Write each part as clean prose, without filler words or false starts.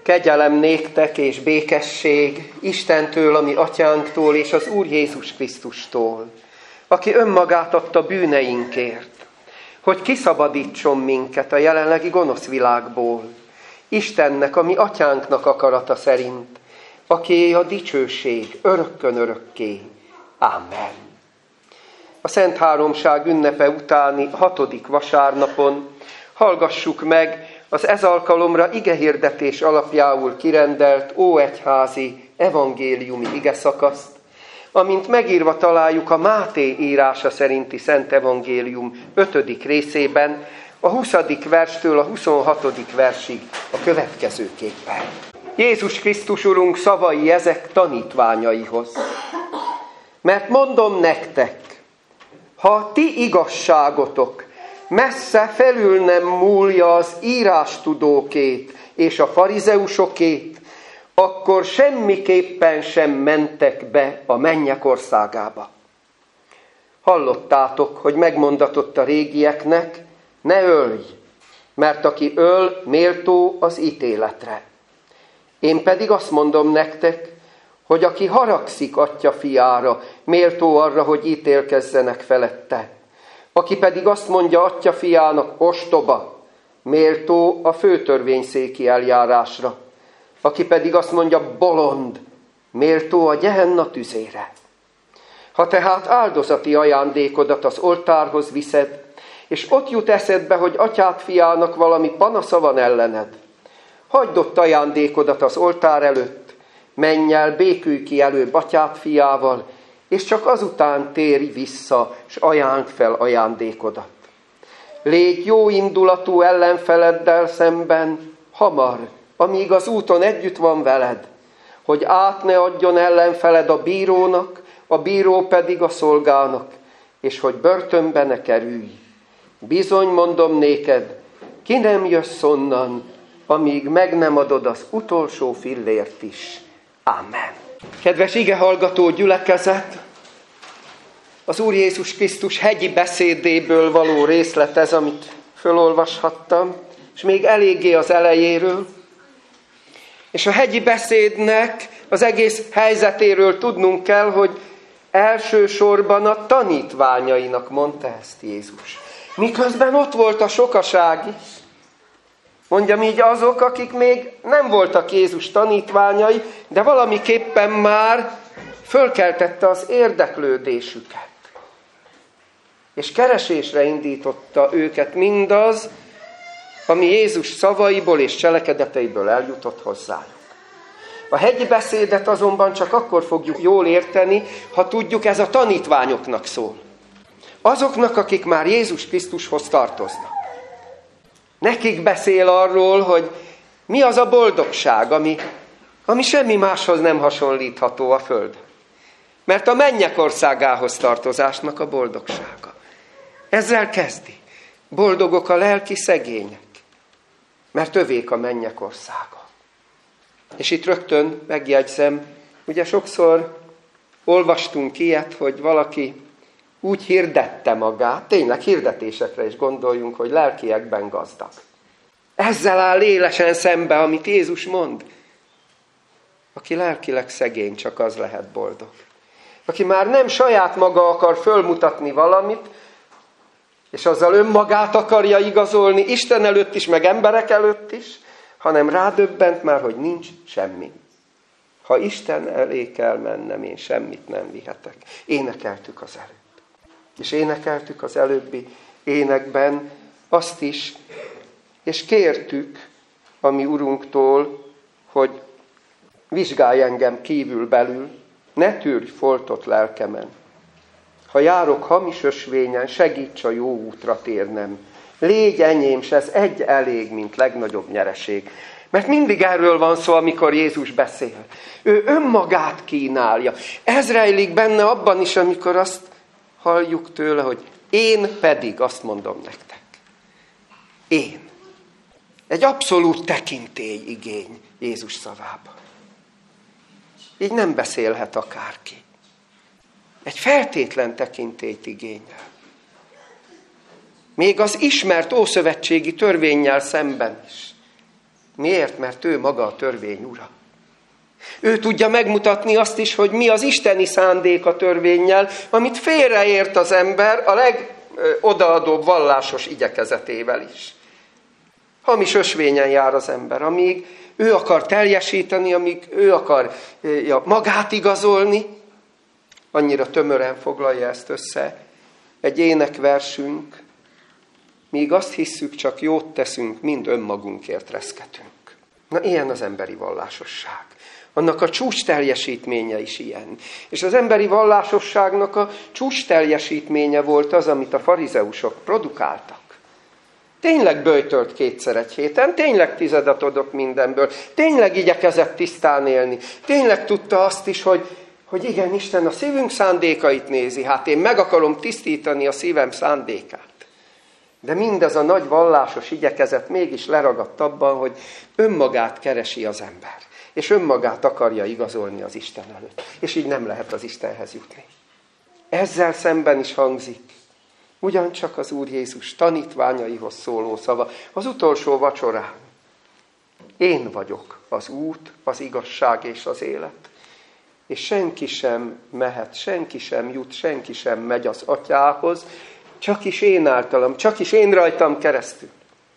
Kegyelem néktek és békesség Istentől, a mi atyánktól és az Úr Jézus Krisztustól, aki önmagát adta bűneinkért, hogy kiszabadítson minket a jelenlegi gonosz világból, Istennek, a mi atyánknak akarata szerint, akié a dicsőség örökkön örökké. Amen. A Szent Háromság ünnepe utáni 6. vasárnapon hallgassuk meg az ez alkalomra igehirdetés alapjául kirendelt óegyházi evangéliumi igeszakaszt, amint megírva találjuk a Máté írása szerinti Szent Evangélium 5. részében, a 20. verstől a 26. versig a következőképpen. Jézus Krisztus Urunk szavai ezek tanítványaihoz. Mert mondom nektek, ha ti igazságotok messze felül nem múlja az írástudókét és a farizeusokét, akkor semmiképpen sem mentek be a mennyek országába. Hallottátok, hogy megmondatott a régieknek, ne ölj, mert aki öl, méltó az ítéletre. Én pedig azt mondom nektek, hogy aki haragszik atya fiára, méltó arra, hogy ítélkezzenek felette. Aki pedig azt mondja atya fiának, ostoba, méltó a főtörvényszéki eljárásra. Aki pedig azt mondja, bolond, méltó a Gehenna tüzére. Ha tehát áldozati ajándékodat az oltárhoz viszed, és ott jut eszedbe, hogy atyád fiának valami panasza van ellened, hagyd ott ajándékodat az oltár előtt, menj el, békülj ki előbb atyád fiával, és csak azután térj vissza, s ajánld fel ajándékodat. Légy jó indulatú ellenfeleddel szemben hamar, amíg az úton együtt van veled, hogy át ne adjon ellenfeled a bírónak, a bíró pedig a szolgának, és hogy börtönbe ne kerülj. Bizony mondom néked, ki nem jössz onnan, amíg meg nem adod az utolsó fillért is. Amen. Kedves igehallgató gyülekezet, az Úr Jézus Krisztus hegyi beszédéből való részlet ez, amit fölolvashattam, és még eléggé az elejéről. És a hegyi beszédnek az egész helyzetéről tudnunk kell, hogy elsősorban a tanítványainak mondta ezt Jézus. Miközben ott volt a sokaság is. Mondjam így, azok, akik még nem voltak Jézus tanítványai, de valamiképpen már fölkeltette az érdeklődésüket. És keresésre indította őket mindaz, ami Jézus szavaiból és cselekedeteiből eljutott hozzájuk. A hegyi beszédet azonban csak akkor fogjuk jól érteni, ha tudjuk, ez a tanítványoknak szól. Azoknak, akik már Jézus Krisztushoz tartoznak. Nekik beszél arról, hogy mi az a boldogság, ami semmi máshoz nem hasonlítható a földön. Mert a mennyek országához tartozásnak a boldogsága. Ezzel kezdi. Boldogok a lelki szegények, mert övék a mennyek országa. És itt rögtön megjegyzem, ugye sokszor olvastunk ilyet, hogy valaki úgy hirdette magát, tényleg hirdetésekre is gondoljunk, hogy lelkiekben gazdag. Ezzel áll élesen szembe, amit Jézus mond. Aki lelkileg szegény, csak az lehet boldog. Aki már nem saját maga akar fölmutatni valamit, és azzal önmagát akarja igazolni, Isten előtt is, meg emberek előtt is, hanem rádöbbent már, hogy nincs semmi. Ha Isten elé kell mennem, én semmit nem vihetek. Énekeltük az előbb. És énekeltük az előbbi énekben azt is, és kértük a mi Urunktól, hogy vizsgálj engem kívül-belül, ne tűrj foltot lelkemen. Ha járok hamis ösvényen, segíts a jó útra térnem. Légy enyém, s ez egy elég, mint legnagyobb nyereség. Mert mindig erről van szó, amikor Jézus beszél. Ő önmagát kínálja. Ez rejlik benne abban is, amikor azt halljuk tőle, hogy én pedig azt mondom nektek. Én. Egy abszolút tekintélyigény Jézus szavában. Így nem beszélhet akárki. Egy feltétlen tekintélyt igényel. Még az ismert ószövetségi törvénnyel szemben is. Miért? Mert ő maga a törvény ura. Ő tudja megmutatni azt is, hogy mi az isteni szándék a törvénnyel, amit félreért az ember a legodaadóbb vallásos igyekezetével is. Hamis ösvényen jár az ember, amíg ő akar teljesíteni, amíg ő akar magát igazolni. Annyira tömören foglalja ezt össze egy énekversünk, míg azt hisszük, csak jót teszünk, mind önmagunkért reszketünk. Na, ilyen az emberi vallásosság. Annak a csúcs teljesítménye is ilyen. És az emberi vallásosságnak a csúcs teljesítménye volt az, amit a farizeusok produkáltak. Tényleg böjtölt 2-szer egy héten, tényleg 10-et adott mindenből, tényleg igyekezett tisztán élni, tényleg tudta azt is, hogy igen, Isten a szívünk szándékait nézi, hát én meg akarom tisztítani a szívem szándékát. De mindez a nagy vallásos igyekezet mégis leragadt abban, hogy önmagát keresi az ember, és önmagát akarja igazolni az Isten előtt, és így nem lehet az Istenhez jutni. Ezzel szemben is hangzik ugyancsak az Úr Jézus tanítványaihoz szóló szava az utolsó vacsorán. Én vagyok az út, az igazság és az élet. És senki sem mehet, senki sem jut, senki sem megy az Atyához, csak is én általam, csak is én rajtam keresztül.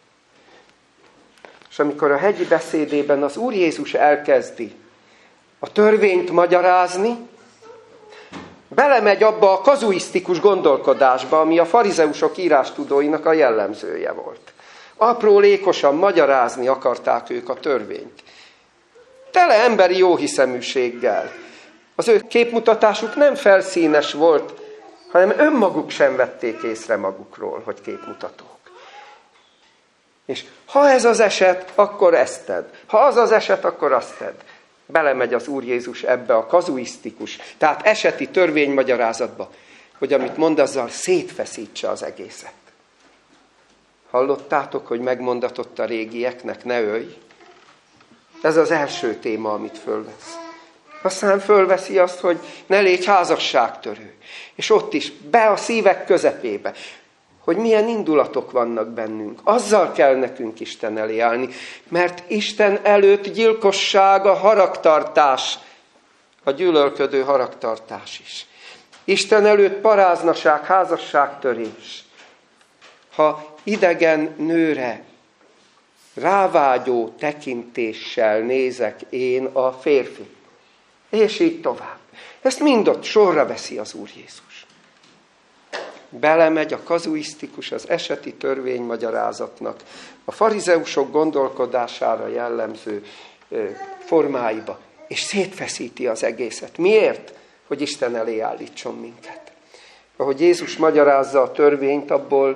És amikor a hegyi beszédében az Úr Jézus elkezdi a törvényt magyarázni, belemegy abba a kazuisztikus gondolkodásba, ami a farizeusok írástudóinak a jellemzője volt. Aprólékosan magyarázni akarták ők a törvényt. Tele emberi jóhiszeműséggel. Az ő képmutatásuk nem felszínes volt, hanem önmaguk sem vették észre magukról, hogy képmutatók. És ha ez az eset, akkor ezt tedd. Ha az az eset, akkor azt tedd. Belemegy az Úr Jézus ebbe a kazuisztikus, tehát eseti törvénymagyarázatba, hogy amit mond, azzal szétfeszítse az egészet. Hallottátok, hogy megmondatott a régieknek, ne ölj? Ez az első téma, amit fölvesz. Aztán fölveszi azt, hogy ne légy házasságtörő. És ott is, be a szívek közepébe, hogy milyen indulatok vannak bennünk. Azzal kell nekünk Isten elé állni, mert Isten előtt gyilkosság a haragtartás, a gyűlölködő haragtartás is. Isten előtt paráznaság, házasságtörés. Ha idegen nőre rávágyó tekintéssel nézek én a férfi, és így tovább. Ezt mind ott sorra veszi az Úr Jézus. Belemegy a kazuisztikus, az eseti törvénymagyarázatnak a farizeusok gondolkodására jellemző formáiba, és szétfeszíti az egészet. Miért? Hogy Isten elé állítson minket. Ahogy Jézus magyarázza a törvényt,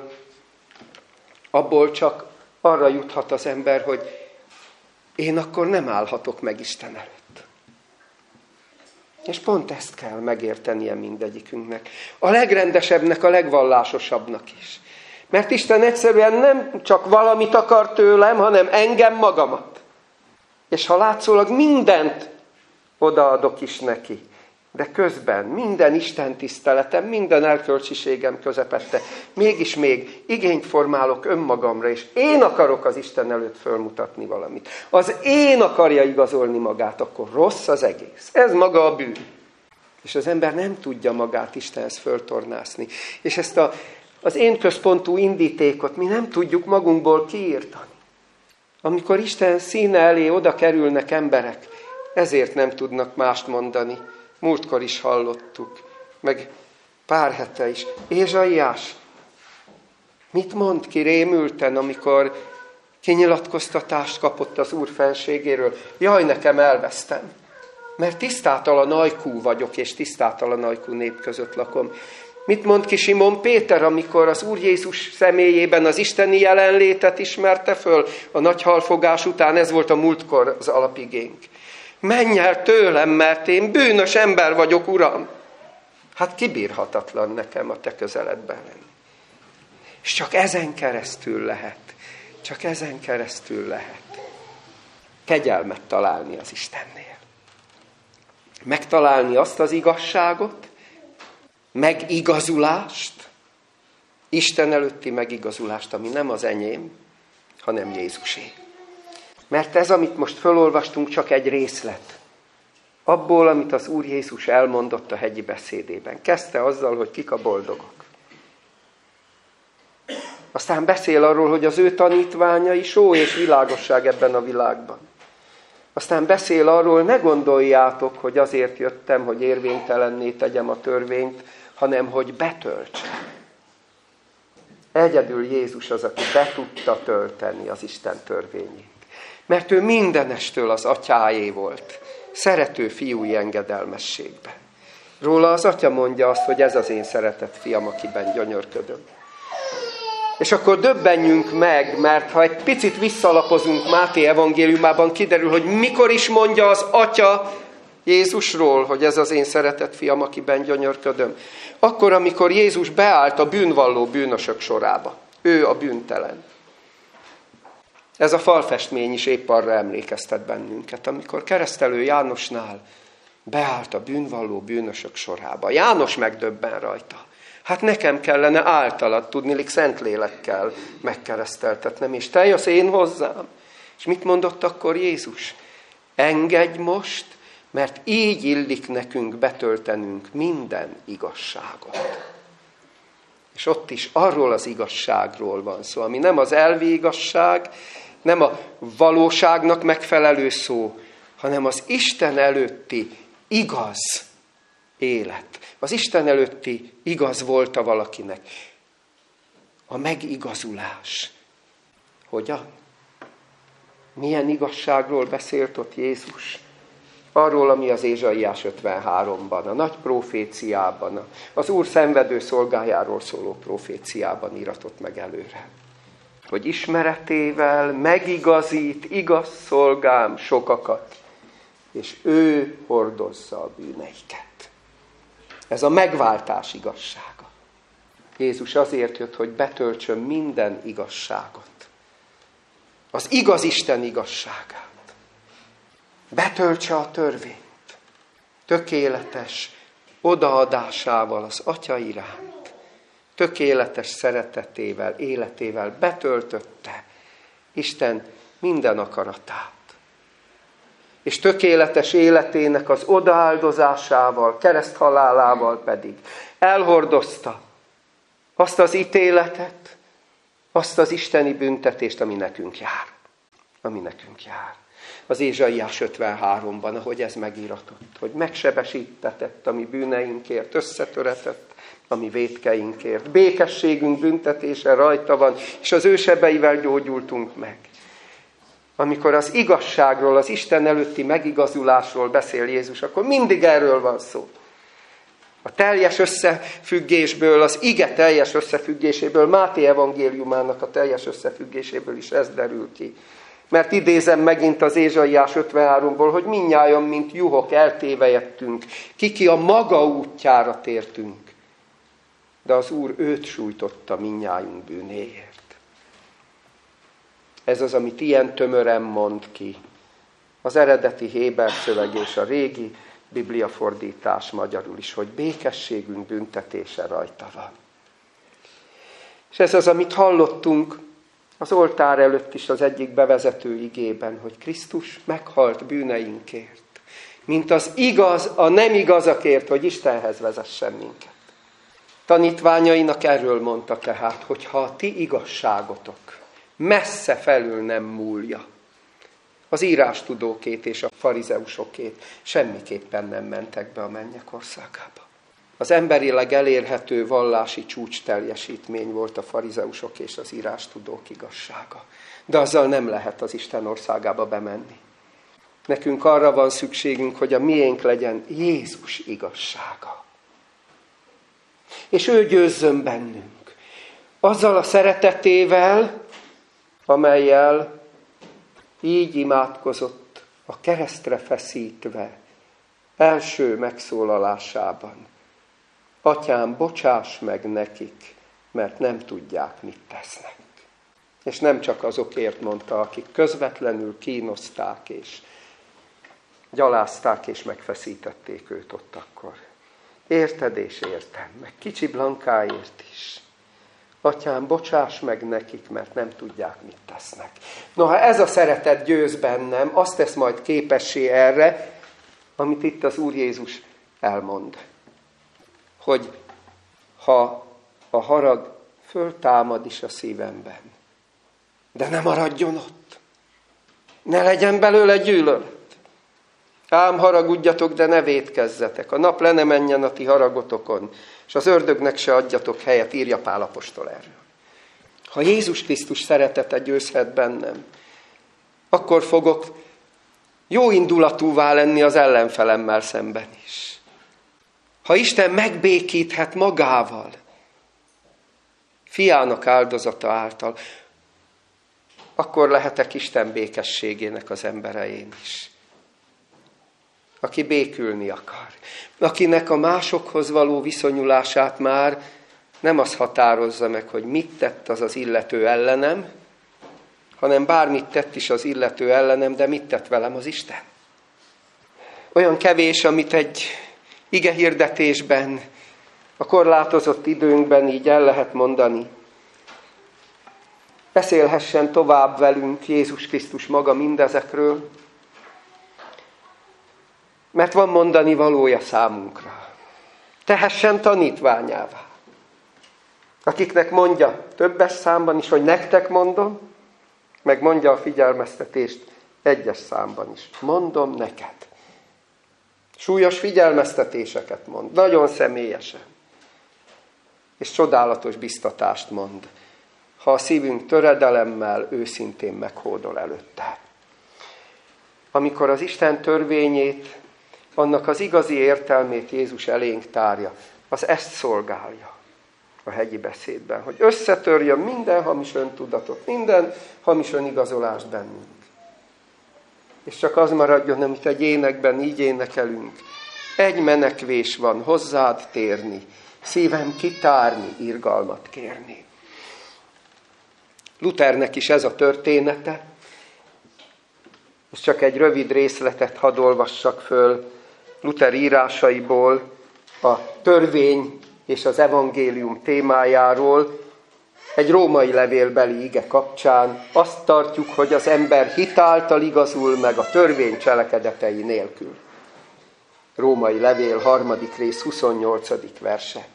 abból csak arra juthat az ember, hogy én akkor nem állhatok meg Isten előtt. És pont ezt kell megértenie mindegyikünknek. A legrendesebbnek, a legvallásosabbnak is. Mert Isten egyszerűen nem csak valamit akar tőlem, hanem engem magamat. És ha látszólag mindent odaadok is neki, de közben minden Isten tiszteletem, minden erkölcsiségem közepette, mégis még igényt formálok önmagamra, és én akarok az Isten előtt fölmutatni valamit. Az én akarja igazolni magát, akkor rossz az egész. Ez maga a bűn. És az ember nem tudja magát Istenhez föltornászni. És ezt az én központú indítékot mi nem tudjuk magunkból kiírtani. Amikor Isten színe elé oda kerülnek emberek, ezért nem tudnak mást mondani. Múltkor is hallottuk, meg pár hete is. Ézsaiás, mit mond ki rémülten, amikor kinyilatkoztatást kapott az Úr fenségéről? Jaj, nekem elvesztem, mert tisztátalan ajkú vagyok, és tisztátalan ajkú nép között lakom. Mit mond ki Simon Péter, amikor az Úr Jézus személyében az isteni jelenlétet ismerte föl a nagy halfogás után? Ez volt a múltkor az alapigénk. Menj el tőlem, mert én bűnös ember vagyok, Uram. Hát kibírhatatlan nekem a te közeledben lenni. És csak ezen keresztül lehet. Csak ezen keresztül lehet kegyelmet találni az Istennél. Megtalálni azt az igazságot, megigazulást, Isten előtti megigazulást, ami nem az enyém, hanem Jézusé. Mert ez, amit most felolvastunk, csak egy részlet. Abból, amit az Úr Jézus elmondott a hegyi beszédében. Kezdte azzal, hogy kik a boldogok. Aztán beszél arról, hogy az ő tanítványai só és világosság ebben a világban. Aztán beszél arról, ne gondoljátok, hogy azért jöttem, hogy érvénytelenné tegyem a törvényt, hanem hogy betöltsem. Egyedül Jézus az, aki be tudta tölteni az Isten törvényét. Mert ő mindenestől az atyáé volt, szerető fiúi engedelmességben. Róla az atya mondja azt, hogy ez az én szeretett fiam, akiben gyönyörködöm. És akkor döbbenjünk meg, mert ha egy picit visszalapozunk Máté evangéliumában, kiderül, hogy mikor is mondja az atya Jézusról, hogy ez az én szeretett fiam, akiben gyönyörködöm. Akkor, amikor Jézus beállt a bűnvalló bűnösök sorába. Ő a bűntelen. Ez a falfestmény is épp arra emlékeztet bennünket, amikor keresztelő Jánosnál beállt a bűnvalló bűnösök sorába. János megdöbben rajta. Hát nekem kellene általad, tudniillik Szentlélekkel megkereszteltetnem, és te jössz én hozzám. És mit mondott akkor Jézus? Engedj most, mert így illik nekünk betöltenünk minden igazságot. És ott is arról az igazságról van szó, ami nem az elvi igazság, nem a valóságnak megfelelő szó, hanem az Isten előtti igaz élet. Az Isten előtti igaz volt a valakinek. A megigazulás. Hogyan? Milyen igazságról beszélt ott Jézus? Arról, ami az Ézsaiás 53-ban, a nagy proféciában, az Úr szenvedő szolgájáról szóló proféciában íratott meg előre. Hogy ismeretével megigazít igaz szolgám sokakat, és ő hordozza a bűneiket. Ez a megváltás igazsága. Jézus azért jött, hogy betöltsön minden igazságot. Az igaz Isten igazságát. Betöltse a törvényt. Tökéletes odaadásával az Atya iránt. Tökéletes szeretetével, életével betöltötte Isten minden akaratát. És tökéletes életének az odaáldozásával, kereszthalálával pedig elhordozta azt az ítéletet, azt az isteni büntetést, ami nekünk jár. Ami nekünk jár. Az Ézsaiás 53-ban, ahogy ez megíratott, hogy megsebesítetett a mi bűneinkért, összetöretett a mi vétkeinkért. Békességünk büntetése rajta van, és az ő sebeivel gyógyultunk meg. Amikor az igazságról, az Isten előtti megigazulásról beszél Jézus, akkor mindig erről van szó. A teljes összefüggésből, az ige teljes összefüggéséből, Máté evangéliumának a teljes összefüggéséből is ez derül ki. Mert idézem megint az Ézsaiás 53-ból, hogy mindnyájan, mint juhok eltévejedtünk, ki a maga útjára tértünk. De az Úr őt sújtotta mindnyájunk bűnéért. Ez az, amit ilyen tömören mond ki. Az eredeti héber szöveg és a régi bibliafordítás magyarul is, hogy békességünk büntetése rajta van. És ez az, amit hallottunk az oltár előtt is az egyik bevezető igében, hogy Krisztus meghalt bűneinkért, mint az igaz a nem igazakért, hogy Istenhez vezessen minket. Tanítványainak erről mondta tehát, hogy ha a ti igazságotok messze felül nem múlja, az írástudókét és a farizeusokét semmiképpen nem mentek be a mennyek országába. Az emberileg elérhető vallási csúcsteljesítmény volt a farizeusok és az írástudók igazsága. De azzal nem lehet az Isten országába bemenni. Nekünk arra van szükségünk, hogy a miénk legyen Jézus igazsága. És ő győzzön bennünk. Azzal a szeretetével, amellyel így imádkozott a keresztre feszítve első megszólalásában. Atyám, bocsáss meg nekik, mert nem tudják, mit tesznek. És nem csak azokért mondta, akik közvetlenül kínozták és gyalázták és megfeszítették őt ott akkor. Érted és értem, meg kicsi Blankáért is. Atyám, bocsáss meg nekik, mert nem tudják, mit tesznek. Noha ez a szeretet győz bennem, azt tesz majd képessé erre, amit itt az Úr Jézus elmond. Hogy ha a harag föltámad is a szívemben, de ne maradjon ott. Ne legyen belőle gyűlölet. Ám haragudjatok, de ne vétkezzetek. A nap le ne menjen a ti haragotokon, és az ördögnek se adjatok helyet, írja Pál apostol erről. Ha Jézus Krisztus szeretete győzhet bennem, akkor fogok jó indulatúvá lenni az ellenfelemmel szemben is. Ha Isten megbékíthet magával, fiának áldozata által, akkor lehetek Isten békességének az embere én is. Aki békülni akar. Akinek a másokhoz való viszonyulását már nem az határozza meg, hogy mit tett az az illető ellenem, hanem bármit tett is az illető ellenem, de mit tett velem az Isten. Olyan kevés, amit egy igehirdetésben, a korlátozott időnkben így el lehet mondani. Beszélhessen tovább velünk Jézus Krisztus maga mindezekről, mert van mondani valója számunkra. Tehessen tanítványává. Akiknek mondja többes számban is, hogy nektek mondom, meg mondja a figyelmeztetést egyes számban is. Mondom neked. Súlyos figyelmeztetéseket mond, nagyon személyesen. És csodálatos biztatást mond, ha a szívünk töredelemmel őszintén meghódol előtte. Amikor az Isten törvényét, annak az igazi értelmét Jézus elénk tárja, az ezt szolgálja a hegyi beszédben, hogy összetörjön minden hamis öntudatot, minden hamis önigazolást bennünk. És csak az maradjon, amit egy énekben így énekelünk. Egy menekvés van, hozzád térni, szívem kitárni, irgalmat kérni. Luthernek is ez a története, és csak egy rövid részletet hadd olvassak föl Luther írásaiból a törvény és az evangélium témájáról, egy római levélbeli ige kapcsán. Azt tartjuk, hogy az ember hit által igazul meg a törvény cselekedetei nélkül. Római levél 3. rész 28. verse.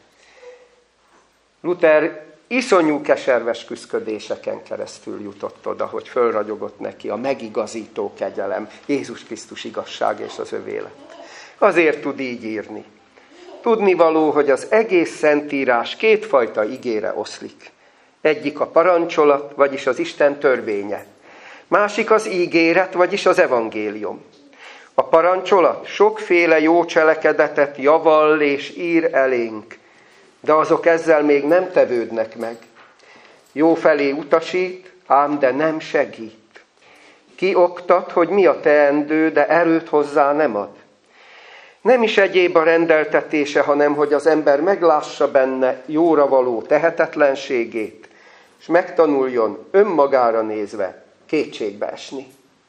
Luther iszonyú keserves küszködéseken keresztül jutott oda, hogy fölragyogott neki a megigazító kegyelem, Jézus Krisztus igazság és az övé lett. Azért tud így írni. Tudnivaló, hogy az egész Szentírás kétfajta igére oszlik. Egyik a parancsolat, vagyis az Isten törvénye. Másik az ígéret, vagyis az evangélium. A parancsolat sokféle jó cselekedetet javall és ír elénk, de azok ezzel még nem tevődnek meg. Jó felé utasít, ám de nem segít. Kioktat, hogy mi a teendő, de erőt hozzá nem ad. Nem is egyéb a rendeltetése, hanem hogy az ember meglássa benne jóra való tehetetlenségét, és megtanuljon önmagára nézve kétségbe esni.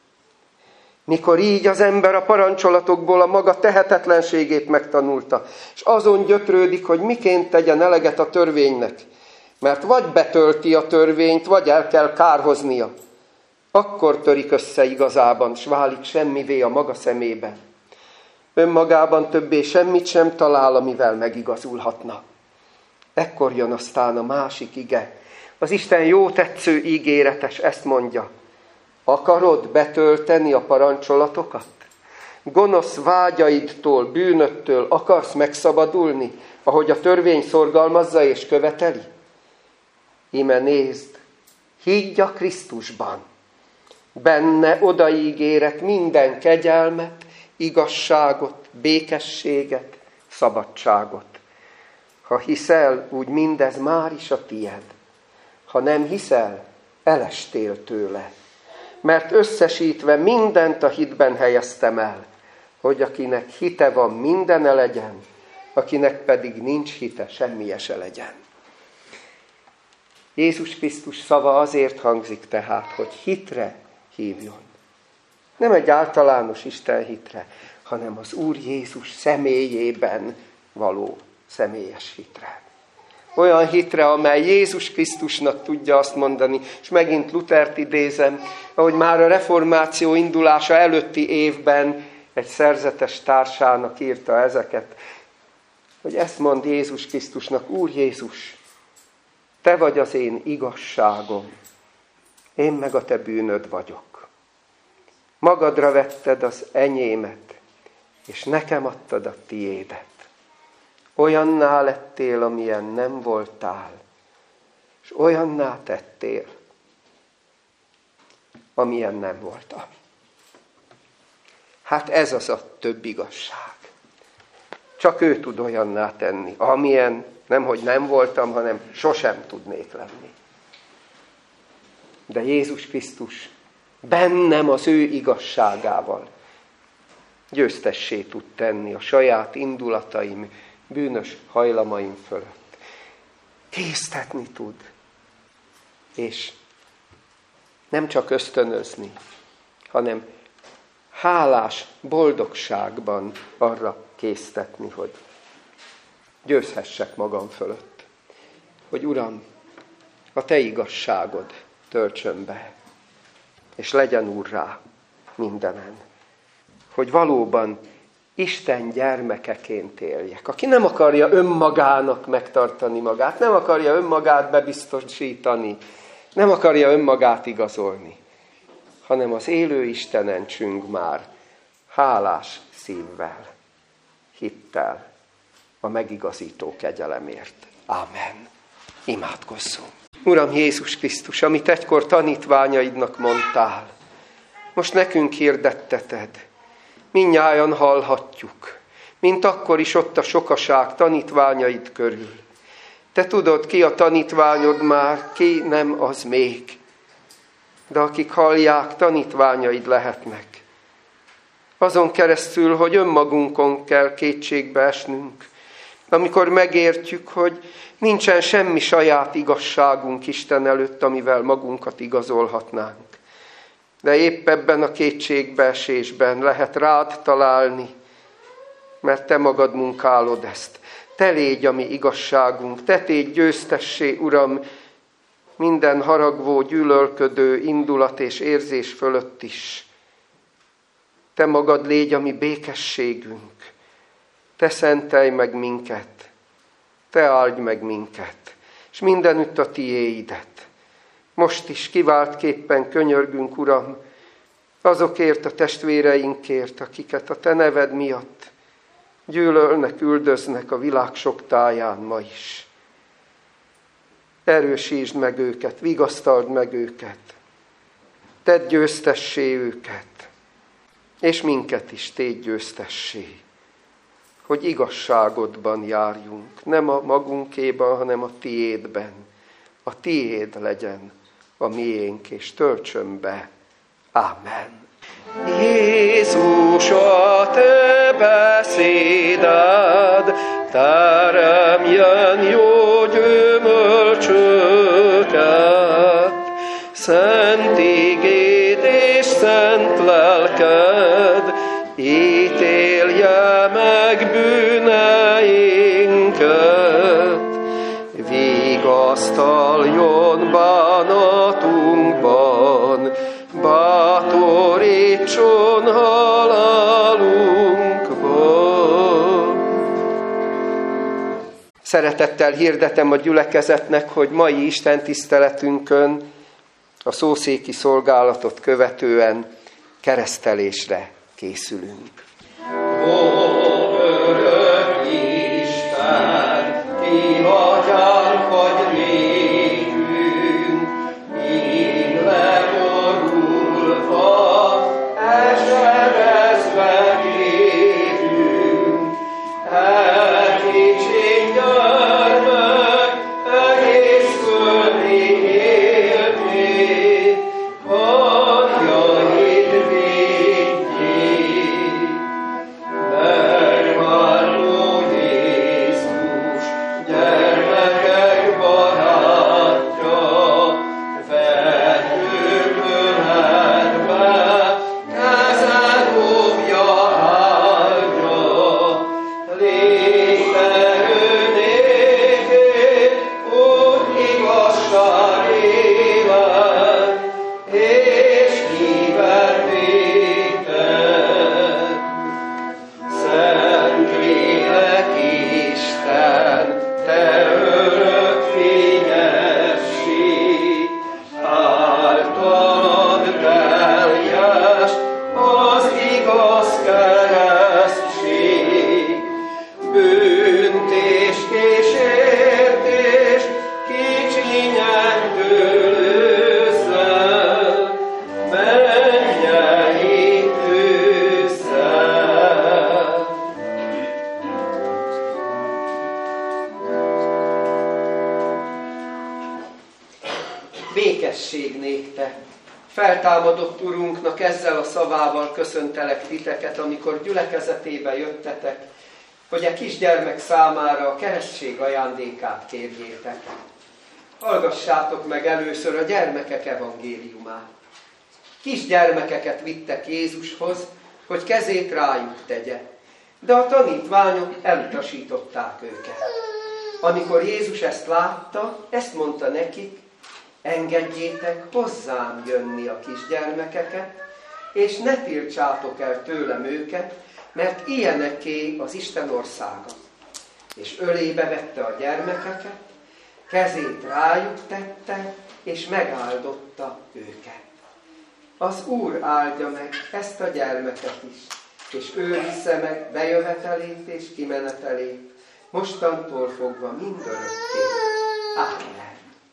Mikor így az ember a parancsolatokból a maga tehetetlenségét megtanulta, és azon gyötrődik, hogy miként tegyen eleget a törvénynek, mert vagy betölti a törvényt, vagy el kell kárhoznia, akkor törik össze igazában, s válik semmivé a maga szemében. Önmagában többé semmit sem talál, amivel megigazulhatna. Ekkor jön aztán a másik ige. Az Isten jó tetsző ígéretes, ezt mondja. Akarod betölteni a parancsolatokat? Gonosz vágyaidtól, bűnöttől akarsz megszabadulni, ahogy a törvény szorgalmazza és követeli? Íme nézd, higgy a Krisztusban. Benne odaígérek minden kegyelmet, igazságot, békességet, szabadságot. Ha hiszel, úgy mindez már is a tied. Ha nem hiszel, elestél tőle. Mert összesítve mindent a hitben helyeztem el, hogy akinek hite van, mindene legyen, akinek pedig nincs hite, semmije se legyen. Jézus Krisztus szava azért hangzik tehát, hogy hitre hívjon. Nem egy általános Isten hitre, hanem az Úr Jézus személyében való személyes hitre. Olyan hitre, amely Jézus Krisztusnak tudja azt mondani, és megint Luthert idézem, ahogy már a reformáció indulása előtti évben egy szerzetes társának írta ezeket, hogy ezt mond Jézus Krisztusnak: Úr Jézus, te vagy az én igazságom, én meg a te bűnöd vagyok. Magadra vetted az enyémet, és nekem adtad a tiédet. Olyanná lettél, amilyen nem voltál, és olyanná tettél, amilyen nem voltam. Hát ez az a több igazság. Csak ő tud olyanná tenni, amilyen nemhogy nem voltam, hanem sosem tudnék lenni. De Jézus Krisztus bennem az ő igazságával győztessé tud tenni a saját indulataim, bűnös hajlamaim fölött. Késztetni tud. És nem csak ösztönözni, hanem hálás boldogságban arra késztetni, hogy győzhessek magam fölött. Hogy Uram, a te igazságod töltsön be, és legyen úrrá mindenen. Hogy valóban Isten gyermekeként éljek. Aki nem akarja önmagának megtartani magát, nem akarja önmagát bebiztosítani, nem akarja önmagát igazolni, hanem az élő Istenen csüng már hálás szívvel, hittel, a megigazító kegyelemért. Ámen. Imádkozzunk. Uram Jézus Krisztus, amit egykor tanítványaidnak mondtál, most nekünk hirdetteted. Mindnyájan hallhatjuk, mint akkor is ott a sokaság tanítványaid körül. Te tudod, ki a tanítványod már, ki nem az még. De akik hallják, tanítványaid lehetnek. Azon keresztül, hogy önmagunkon kell kétségbe esnünk, amikor megértjük, hogy nincsen semmi saját igazságunk Isten előtt, amivel magunkat igazolhatnánk. De épp ebben a kétségbeesésben lehet rád találni, mert te magad munkálod ezt. Te légy a mi igazságunk, te tégy győztessé, Uram, minden haragvó, gyűlölködő indulat és érzés fölött is. Te magad légy a mi békességünk, te szentelj meg minket, te áldj meg minket, és mindenütt a tiéidet. Most is kiváltképpen könyörgünk, Uram, azokért a testvéreinkért, akiket a te neved miatt gyűlölnek, üldöznek a világ sok táján ma is. Erősítsd meg őket, vigasztald meg őket, tedd győztessé őket, és minket is tégy győztessé, hogy igazságodban járjunk, nem a magunkéban, hanem a tiédben. A tiéd legyen a miénk, és töltsön be. Ámen. Jézus, a te beszéded teremjen jó gyümölcsöket, szent igéd és szent lelked ítélje meg bűneinket, vigasztaljon bánatunkban, bátorítson halálunkban. Szeretettel hirdetem a gyülekezetnek, hogy mai istentiszteletünkön a szószéki szolgálatot követően keresztelésre készülünk. Ó, örök Isten, ki hagyjál, vagy nékünk, így legorulva, eserezve kérünk, elkicsiny gyermek, egész földi élmény, hagyjaid védjék. feltámadott Urunknak ezzel a szavával köszöntelek titeket, amikor gyülekezetébe jöttetek, hogy a kisgyermek számára a keresztség ajándékát kérjétek. Hallgassátok meg először a gyermekek evangéliumát. Kisgyermekeket vittek Jézushoz, hogy kezét rájuk tegye, de a tanítványok elutasították őket. Amikor Jézus ezt látta, ezt mondta nekik: engedjétek hozzám jönni a kisgyermekeket, és ne tiltsátok el tőlem őket, mert ilyeneké az Isten országa. És ölébe vette a gyermekeket, kezét rájuk tette, és megáldotta őket. Az Úr áldja meg ezt a gyermeket is, és őrizze meg bejövetelét és kimenetelét, mostantól fogva mindörökké. Ámen.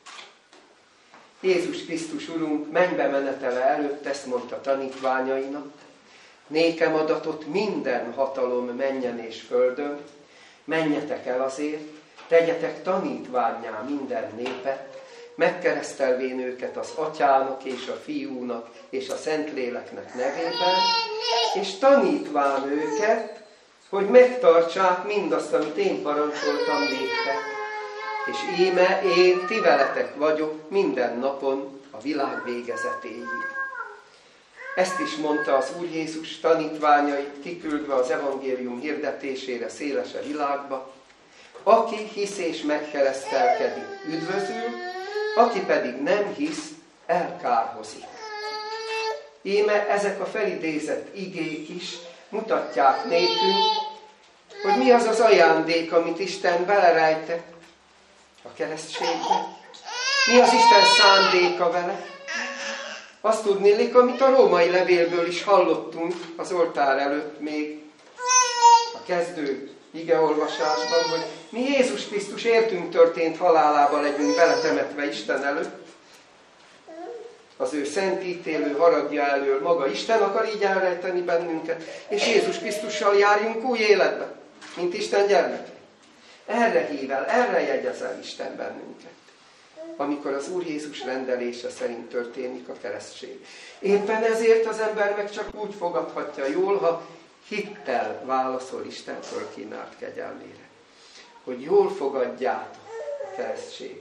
Jézus Krisztus Urunk mennybe menetele előtt ezt mondta tanítványainak: nékem adatott minden hatalom mennyen és földön, menjetek el azért, tegyetek tanítvánnyá minden népet, megkeresztelvén őket az Atyának és a Fiúnak és a Szentléleknek nevében, és tanítván őket, hogy megtartsák mindazt, amit én parancsoltam néktek. És íme én ti veletek vagyok minden napon a világ végezetéig. Ezt is mondta az Úr Jézus tanítványait kiküldve az evangélium hirdetésére széles a világba: aki hisz és megkeresztelkedik, üdvözül, aki pedig nem hisz, elkárhozik. Íme ezek a felidézett igék is mutatják nékünk, hogy mi az az ajándék, amit Isten belerejtett a keresztségbe. Mi az Isten szándéka vele? Azt tudnélik, amit a római levélből is hallottunk az oltár előtt még a kezdő igeolvasásban, hogy mi Jézus Krisztus értünk történt halálába legyünk beletemetve Isten előtt. Az ő szent ítélő haragja elől maga Isten akar így elrejteni bennünket, és Jézus Krisztussal járjunk új életbe, mint Isten gyermeke. Erre hív el, erre jegyezel Isten bennünket, amikor az Úr Jézus rendelése szerint történik a keresztség. Éppen ezért az ember meg csak úgy fogadhatja jól, ha hittel válaszol Isten fölkínált kegyelmére, hogy jól fogadjátok a keresztséget.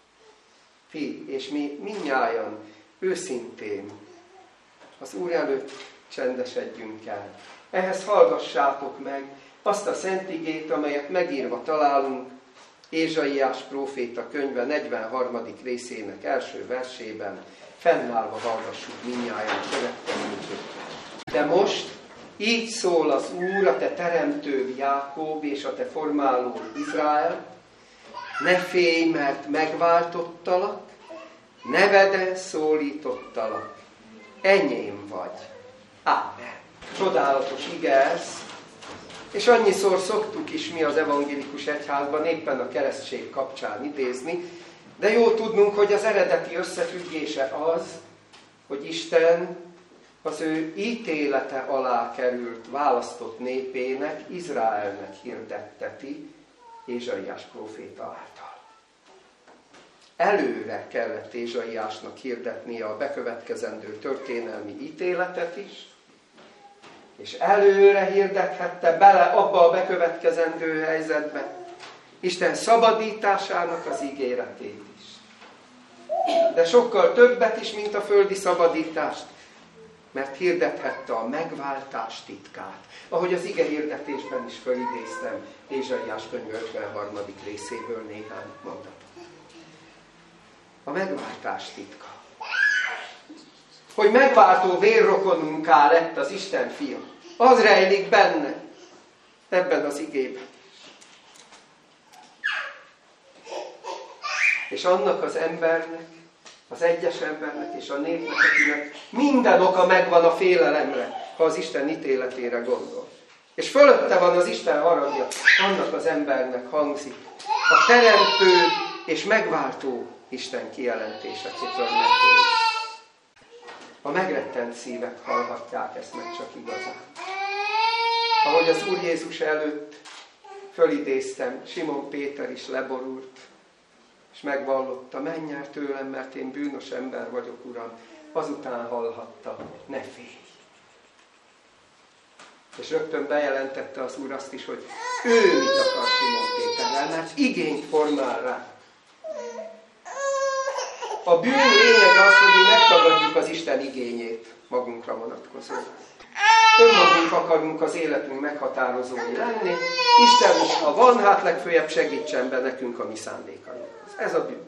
Ti és mi mindnyájan őszintén az Úr előtt csendesedjünk el. Ehhez hallgassátok meg azt a szent igét, amelyet megírva találunk Ézsaiás próféta könyve 43. részének első versében. Fennállva hallgassuk mindnyájan következőt. De most így szól az Úr, a te teremtőd Jákob és a te formálód Izrael: ne félj, mert megváltottalak, neveden szólítottalak, enyém vagy. Ámen. Csodálatos ige ez, és annyiszor szoktuk is mi az evangélikus egyházban éppen a keresztség kapcsán idézni, de jó tudnunk, hogy az eredeti összefüggése az, hogy Isten az ő ítélete alá került választott népének, Izraelnek hirdetteti Ézsaiás próféta által. Előre kellett Ézsaiásnak hirdetnie a bekövetkezendő történelmi ítéletet is, és előre hirdethette bele abba a bekövetkezendő helyzetbe Isten szabadításának az ígéretét is. De sokkal többet is, mint a földi szabadítást, mert hirdethette a megváltás titkát. Ahogy az ige hirdetésben is fölidéztem Ézsaiás könyv 53. részéből néhány mondatot. A megváltás titka. Hogy megváltó vérrokonunká lett az Isten fia. Az rejlik benne, ebben az igében. És annak az embernek, az egyes embernek és a népnek, akinek minden oka megvan a félelemre, ha az Isten ítéletére gondol. És fölötte van az Isten haragja, annak az embernek hangzik a teremtő és megváltó Isten kijelentésekről neki. A megrettent szívek hallhatják ezt meg csak igazán. Ahogy az Úr Jézus előtt fölidéztem, Simon Péter is leborult, és megvallotta: menj el tőlem, mert én bűnös ember vagyok, Uram. azután hallhatta, ne félj. És rögtön bejelentette az Úr azt is, hogy ő mit akar Simon Péterrel, mert igényt formál rá. A bűn lényeg az, hogy mi megtagadjuk az Isten igényét magunkra vonatkozóan. Önmagunk akarunk az életünk meghatározói lenni. Isten is, ha van, hát legfőjebb segítsen be nekünk a mi szándékainkhoz. Ez a bűn.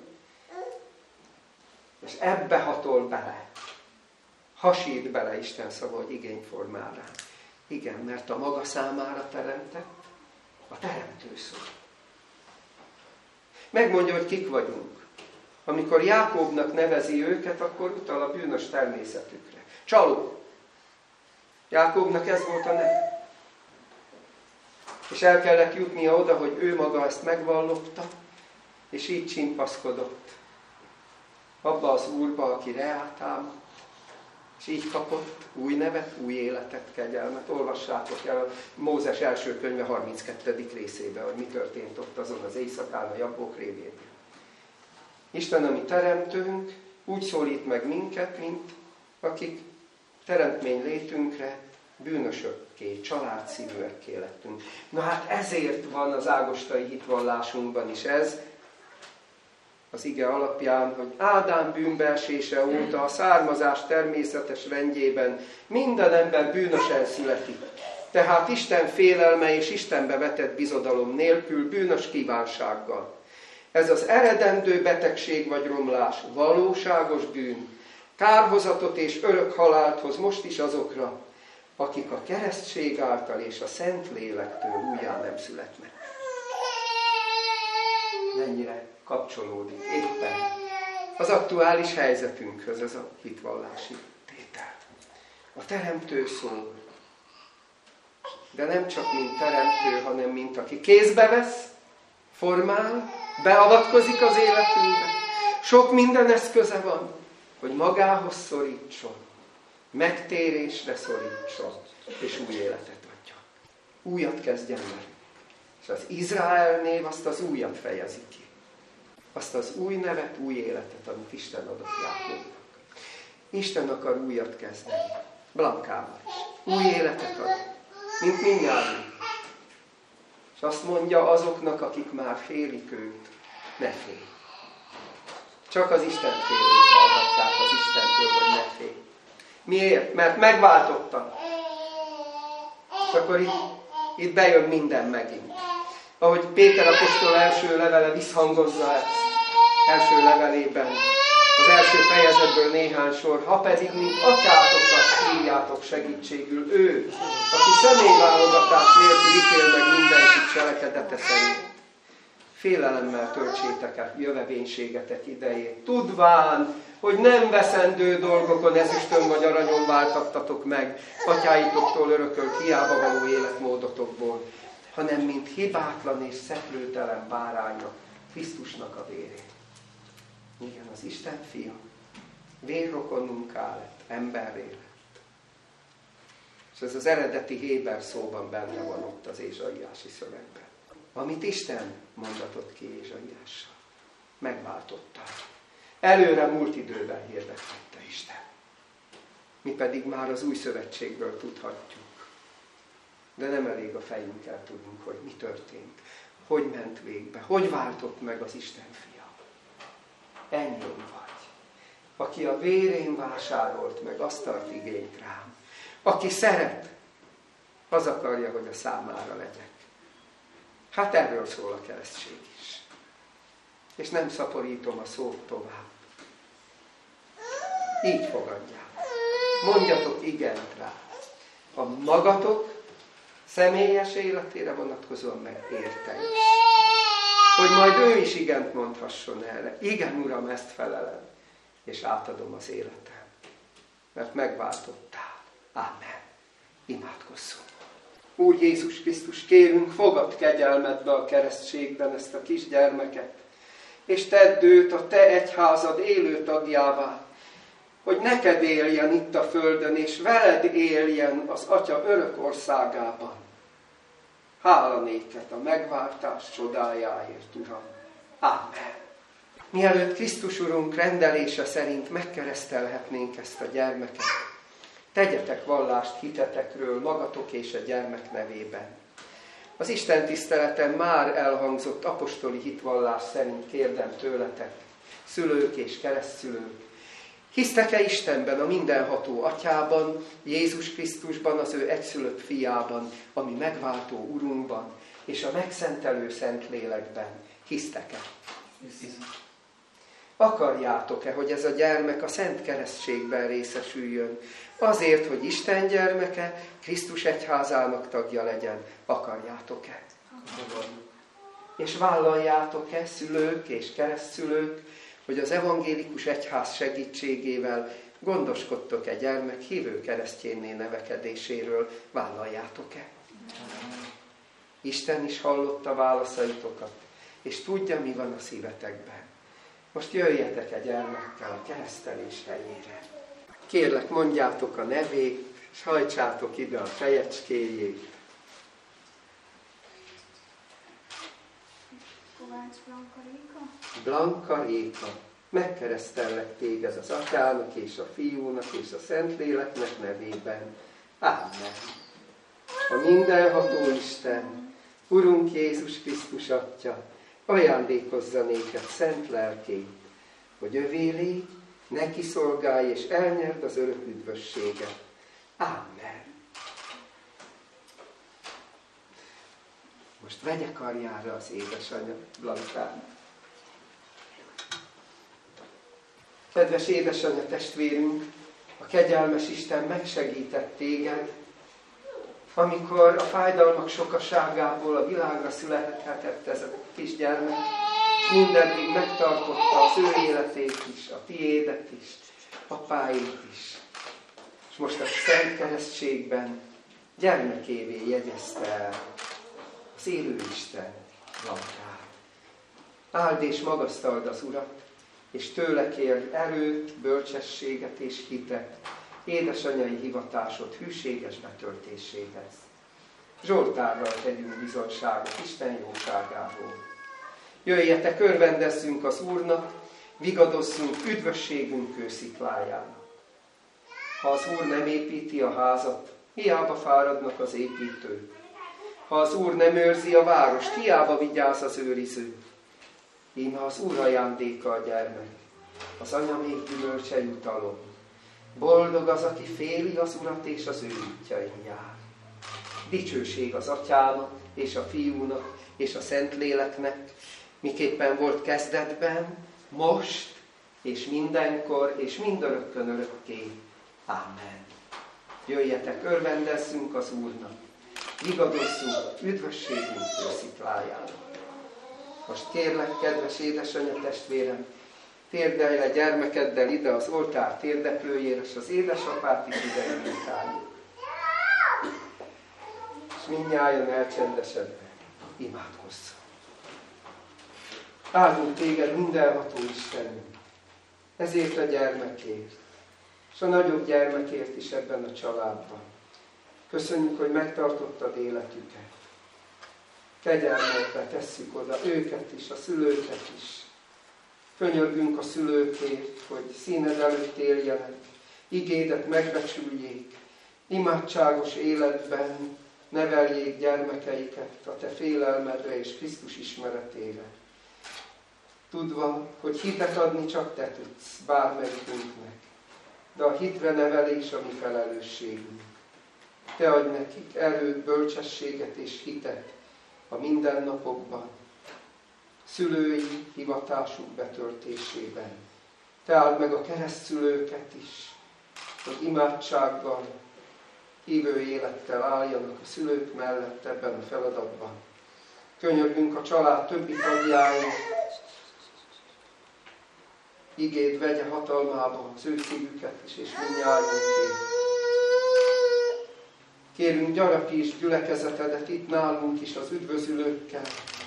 És ebbe hatol bele. Hasít bele Isten szava, hogy igényt formál rá. Igen, mert a maga számára teremtett, a teremtő szó. Megmondja, hogy kik vagyunk. Amikor Jákóbnak nevezi őket, akkor utal a bűnös természetükre. Csaló. Jákóbnak ez volt a neve. És el kellett jutnia oda, hogy ő maga ezt megvallotta, és így csimpaszkodott abba az Úrba, aki reáltámadt, és így kapott új nevet, új életet, kegyelmet. Olvassátok el a Mózes első könyve 32. részébe, hogy mi történt ott azon az éjszakán a Jabbok révén. Isten, ami teremtőnk, úgy szólít meg minket, mint akik teremtmény létünkre bűnösökké, családszívűekké lettünk. Na hát ezért van az ágostai hitvallásunkban is ez, az ige alapján, hogy Ádám bűnbeesése óta a származás természetes rendjében minden ember bűnösen születik. Tehát Isten félelme és Istenbe vetett bizodalom nélkül bűnös kívánsággal. Ez az eredendő betegség vagy romlás, valóságos bűn, kárhozatot és örök halált hoz most is azokra, akik a keresztség által és a Szent Lélektől újjá nem születnek. Mennyire kapcsolódik éppen az aktuális helyzetünkhöz ez a hitvallási tétel. A teremtő szó, de nem csak mint teremtő, hanem mint aki kézbe vesz, formál, beavatkozik az életünkbe. Sok minden eszköze van, hogy magához szorítson, megtérésre szorítson, és új életet adjon. Újat kezdjen meg. És az Izrael név azt az újat fejezi ki. Azt az új nevet, új életet, amit Isten adott Jákóbnak. Isten akar újat kezdeni. Blankával is. Új életet ad. Mint mindjárt. És azt mondja azoknak, akik már félik őt, ne félj. Csak az Isten félőt hallhatják az Istentől, hogy ne félj. Miért? Mert megváltottam. És akkor itt bejön minden megint. Ahogy Péter apostol első levele visszhangozza ezt, első levelében, az első fejezetből néhány sor, ha pedig, mint atyátokat hívjátok segítségül ő, aki személyválogatás nélkül ítél meg mindenkit cselekedete szerint. Félelemmel töltsétek el jövevénységetek idejét, tudván, hogy nem veszendő dolgokon, ezüstön vagy aranyon váltattatok meg atyáitoktól örökölt hiába való életmódotokból, hanem mint hibátlan és szeplőtelen bárányok Krisztusnak a vérét. Igen, az Isten fia vérrokonunká lett, emberré lett. És ez az eredeti héber szóban benne van ott az ézsaiási szövegben. Amit Isten mondatott ki Ézsaiással. Megváltotta. Előre múlt időben hirdettette Isten. Mi pedig már az új szövetségből tudhatjuk. De nem elég a fejünkkel tudunk, hogy mi történt. Hogy ment végbe. Hogy váltott meg az Isten fia. Ennyi vagy. Aki a vérén vásárolt meg, azt tart igényt rám. Aki szeret, az akarja, hogy a számára legyek. Hát erről szól a keresztség is. És nem szaporítom a szót tovább. Így fogadják. Mondjatok igent rá. A magatok személyes életére vonatkozóan meg érte is. Hogy majd ő is igent mondhasson erre. Igen, Uram, ezt felelem. És átadom az életem. Mert megváltottál. Ámen. Imádkozzunk. Úr Jézus Krisztus, kérünk, fogad kegyelmedbe a keresztségben ezt a kisgyermeket, és tedd őt a te egyházad élő tagjává, hogy neked éljen itt a földön, és veled éljen az Atya örök országában. Hála néked a megváltás csodájáért, Uram. Ámen. Mielőtt Krisztus Urunk rendelése szerint megkeresztelhetnénk ezt a gyermeket, tegyetek vallást hitetekről magatok és a gyermek nevében. Az Isten tiszteleten már elhangzott apostoli hitvallás szerint kérdem tőletek, szülők és keresztszülők, hisztek-e Istenben, a mindenható Atyában, Jézus Krisztusban, az ő egyszülött fiában, ami megváltó Urunkban, és a megszentelő Szentlélekben? Hisztek-e? Akarjátok-e, hogy ez a gyermek a szent keresztségben részesüljön, azért, hogy Isten gyermeke, Krisztus egyházának tagja legyen? Akarjátok-e? És vállaljátok-e, szülők és keresztszülők, hogy az evangélikus egyház segítségével gondoskodtok-e gyermek hívő keresztjénné nevekedéséről? Vállaljátok-e? Isten is hallotta válaszaitokat, és tudja, mi van a szívetekben. Most jöjjetek egy gyermekkel a keresztelés helyére. Kérlek, mondjátok a nevét, és hajtsátok ide a fejecskéjét. Kovács Blanka Réka. Blanka Réka, megkeresztellek téged az Atyának és a Fiúnak és a Szentléleknek nevében. Ámen. A mindenható Isten, Urunk Jézus Krisztus Atya, ajándékozza néked szent lelkét, hogy övé légy, neki szolgálj és elnyerd az örök üdvösséget. Ámen. Most vegye karjára az édesanyja Blankát. Kedves édesanyja testvérünk, a kegyelmes Isten megsegített téged, amikor a fájdalmak sokaságából a világra születhetett ez a kisgyermek, és mindeddig megtartotta az ő életét is, a tiédet is, apáit is. És most a szent keresztségben gyermekévé jegyezte el az élő Isten Blankát. Áld és magasztald az Urat, és tőle kérj erőt, bölcsességet és hitet, édesanyai hivatásod hűséges betöltéséhez. Zsoltárral tegyünk bizonyságot Isten jóságáról. Jöjjetek, örvendezzünk az Úrnak, vigadozzunk üdvösségünk kőszikláján. Ha az Úr nem építi a házat, hiába fáradnak az építők. Ha az Úr nem őrzi a várost, hiába vigyáz az őriző. Íme az Úr ajándéka a gyermek, az anya még gyümölcse jutalom. Boldog az, aki féli az Urat, és az ő útjain jár. Dicsőség az Atyának, és a Fiúnak, és a Szentléleknek, miképpen volt kezdetben, most, és mindenkor, és mindörökkön örökké. Ámen. Jöjjetek, örvendezzünk az Úrnak, vigadozzunk üdvösségünk kőszikláján. Most kérlek, kedves édesanyja testvérem, térdelj le gyermekeddel ide az oltár térdeplőjére, és az édesapát is ide invitáljuk. És mindnyájan elcsendesedve imádkozzunk. Áldunk téged, mindenható Istenünk, ezért a gyermekért, és a nagyobb gyermekért is ebben a családban. Köszönjük, hogy megtartottad életüket. Kegyelmetbe tesszük oda őket is, a szülőket is. Könyörgünk a szülőkért, hogy színed előtt éljenek, igédet megbecsüljék, imádságos életben neveljék gyermekeiket a te félelmedre és Krisztus ismeretére. Tudva, hogy hitet adni csak te tudsz bármelyikünknek, de a hitre nevelés a mi felelősségünk. Te adj nekik erőt, bölcsességet és hitet a mindennapokban, szülői hivatásuk betöltésében. Te áld meg a keresztszülőket is, hogy imádsággal, hívő élettel álljanak a szülők mellett ebben a feladatban. Könyörgünk a család többi tagjának, igéd vegye hatalmába az ő szívüket is, és mindnyájunkét. Kérünk, gyarapítsd gyülekezetedet itt nálunk is az üdvözülőkkel.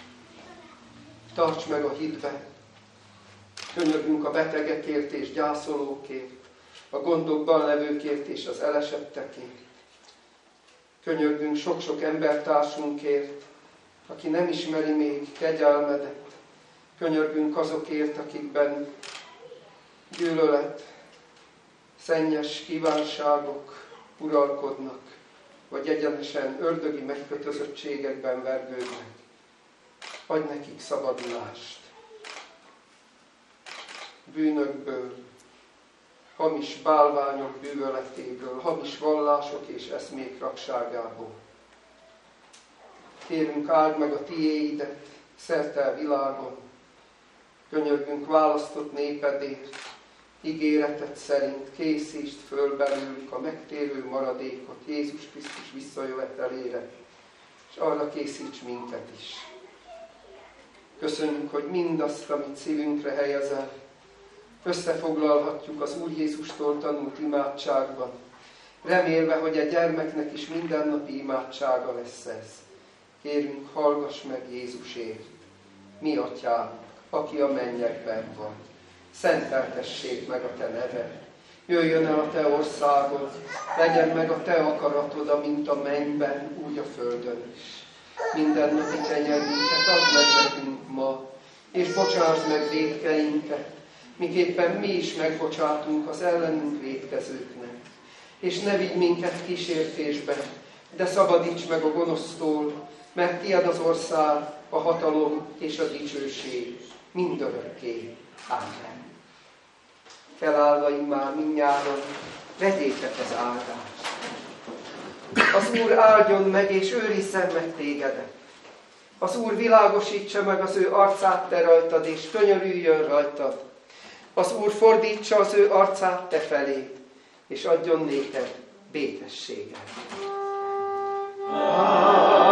Tarts meg a hitbe. Könyörgünk a betegekért és gyászolókért, a gondokban levőkért és az elesettekért. Könyörgünk sok-sok embertársunkért, aki nem ismeri még kegyelmedet. Könyörgünk azokért, akikben gyűlölet, szennyes kívánságok uralkodnak, vagy egyenesen ördögi megkötözöttségekben vergődnek. Adj nekik szabadulást bűnökből, hamis bálványok bűvöletéből, hamis vallások és eszmék rakságából. Kérünk, áld meg a tiéidet szerte a világon. Könyörgünk választott népedért, ígéreted szerint készítsd föl belőlük a megtérő maradékot Jézus Krisztus visszajövetelére, és arra készíts minket is. Köszönjük, hogy mindazt, amit szívünkre helyezel, összefoglalhatjuk az Úr Jézustól tanult imádságban, remélve, hogy a gyermeknek is mindennapi imádsága lesz ez. Kérünk, hallgass meg Jézusért, mi atyánk, aki a mennyekben van. Szenteltessék meg a te neved. Jöjjön el a te országod, legyen meg a te akaratod, amint a mennyben, úgy a földön is. Mindennapi kenyerünket add meg nekünk ma, és bocsásd meg vétkeinket, miképpen mi is megbocsátunk az ellenünk vétkezőknek. És ne vigy minket kísértésbe, de szabadíts meg a gonosztól, mert tied az ország, a hatalom és a dicsőség mindörökké. Ámen. Felállva immár mindnyáron, vegyétek az áldást. Az Úr áldjon meg és őrizzen meg tégedet. Az Úr világosítsa meg az ő arcát te rajtad, és könyörüljön rajtad. Az Úr fordítsa az ő arcát te felé, és adjon néked békességet.